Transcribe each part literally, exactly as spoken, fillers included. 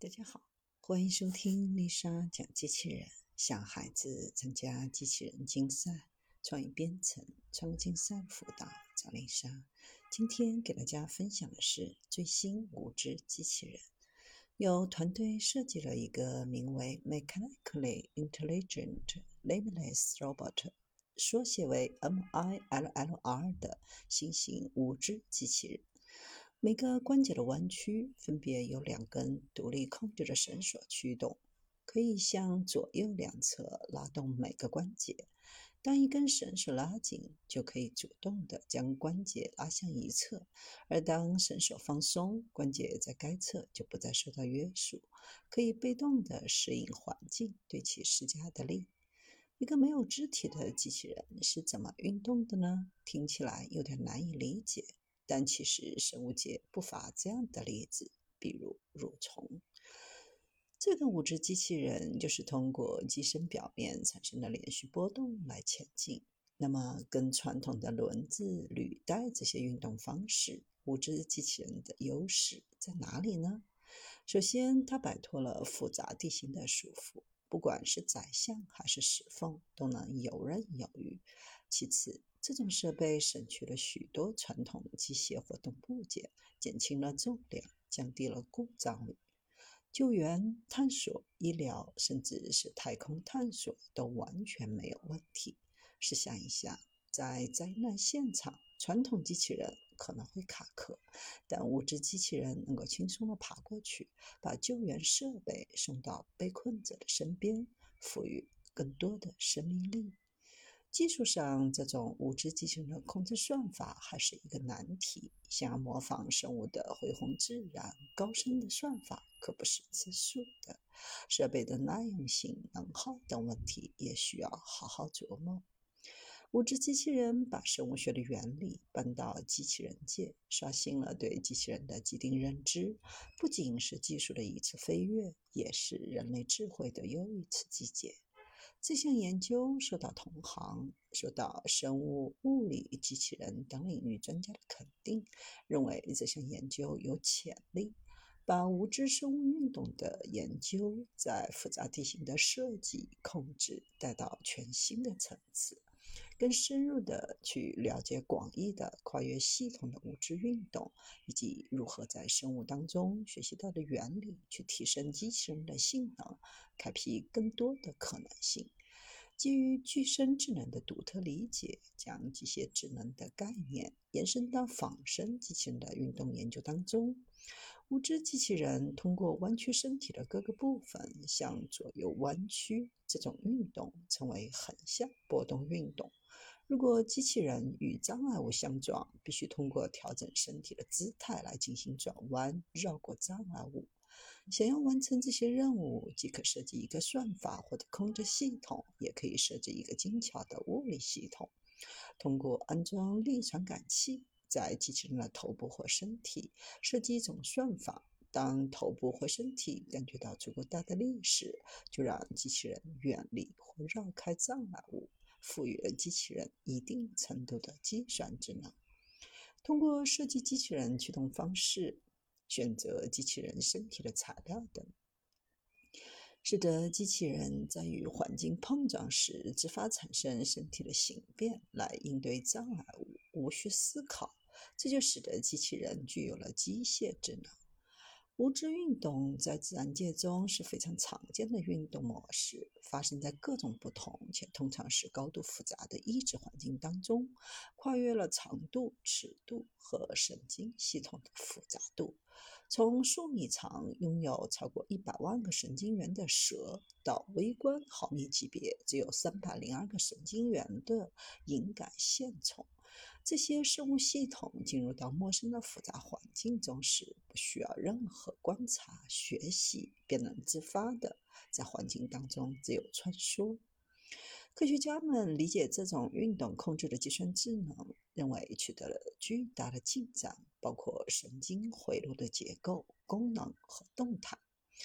大家好，欢迎收听丽莎讲机器人。想孩子参加机器人竞赛、创意编程、创客竞赛辅导，找丽莎。今天给大家分享的是最新五只机器人。有团队设计了一个名为 Mechanically Intelligent Limitless Robot， 缩写为 M I L L R 的新型无知机器人。每个关节的弯曲分别由两根独立控制的绳索驱动，可以向左右两侧拉动每个关节。当一根绳索拉紧，就可以主动地将关节拉向一侧，而当绳索放松，关节在该侧就不再受到约束，可以被动地适应环境对其施加的力。一个没有肢体的机器人是怎么运动的呢？听起来有点难以理解，但其实生物界不乏这样的例子，比如蠕虫。这个五只机器人就是通过机身表面产生的连续波动来前进。那么跟传统的轮子、履带这些运动方式，五只机器人的优势在哪里呢？首先，它摆脱了复杂地形的束缚，不管是宰相还是石缝都能游刃有余。其次，这种设备省去了许多传统机械活动部件，减轻了重量，降低了故障率。救援、探索、医疗，甚至是太空探索都完全没有问题。试想一下，在灾难现场，传统机器人可能会卡壳，但无知机器人能够轻松地爬过去，把救援设备送到被困者的身边，赋予更多的生命力。技术上，这种无知机器人的控制算法还是一个难题。想要模仿生物的恢宏自然、高深的算法可不是吃素的。设备的耐用性、能耗等问题也需要好好琢磨。无知机器人把生物学的原理搬到机器人界，刷新了对机器人的既定认知，不仅是技术的一次飞跃，也是人类智慧的又一次集结。这项研究受到同行、受到生物、物理、机器人等领域专家的肯定，认为这项研究有潜力，把无知生物运动的研究在复杂地形的设计、控制带到全新的层次，更深入地去了解广义的跨越系统的无知运动，以及如何在生物当中学习到的原理去提升机器人的性能，开辟更多的可能性。基于具身智能的独特理解，将机械智能的概念延伸到仿生机器人的运动研究当中。无知机器人通过弯曲身体的各个部分向左右弯曲，这种运动称为横向波动运动。如果机器人与障碍物相撞，必须通过调整身体的姿态来进行转弯，绕过障碍物。想要完成这些任务，既可设计一个算法或者控制系统，也可以设置一个精巧的物理系统。通过安装力传感器在机器人的头部或身体，设计一种算法，当头部或身体感觉到足够大的力时，就让机器人远离或绕开障碍物，赋予了机器人一定程度的计算智能。通过设计机器人驱动方式，选择机器人身体的材料等，使得机器人在与环境碰撞时自发产生身体的形变来应对障碍物，无需思考。这就使得机器人具有了机械智能。无知运动在自然界中是非常常见的运动模式，发生在各种不同且通常是高度复杂的意志环境当中，跨越了长度、尺度和神经系统的复杂度。从数米长、拥有超过一百万个神经元的蛇，到微观毫米级别只有三百零二个神经元的隐感线虫，这些生物系统进入到陌生的复杂环境中时，不需要任何观察、学习，便能自发的在环境当中自由穿梭。科学家们理解这种运动控制的计算智能，认为取得了巨大的进展，包括神经回路的结构、功能和动态。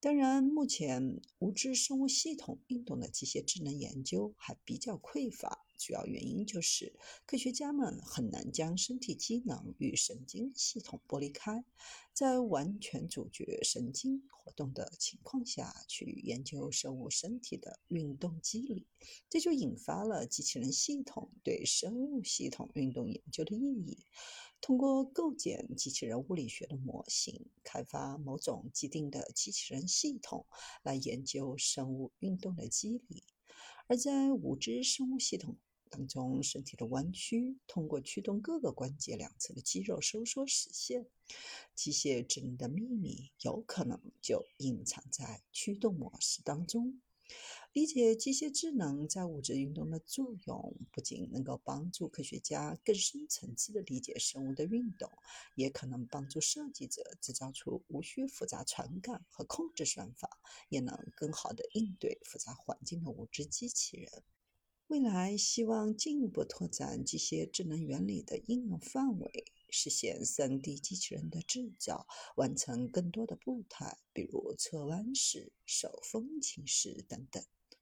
当然，目前无知生物系统运动的机械智能研究还比较匮乏，主要原因就是科学家们很难将身体机能与神经系统剥离开，在完全阻绝神经活动的情况下去研究生物身体的运动机理，这就引发了机器人系统对生物系统运动研究的意义。通过构建机器人物理学的模型，开发某种既定的机器人系统，来研究生物运动的机理。而在无知生物系统当中，身体的弯曲通过驱动各个关节两侧的肌肉收缩实现。机械智能的秘密有可能就隐藏在驱动模式当中。理解机械智能在物质运动的作用，不仅能够帮助科学家更深层次地理解生物的运动，也可能帮助设计者制造出无需复杂传感和控制算法，也能更好地应对复杂环境的无知机器人。未来希望进一步拓展机械智能原理的应用范围，实现 三 D 机器人的制造，完成更多的步态，比如侧弯式、手风琴式等等。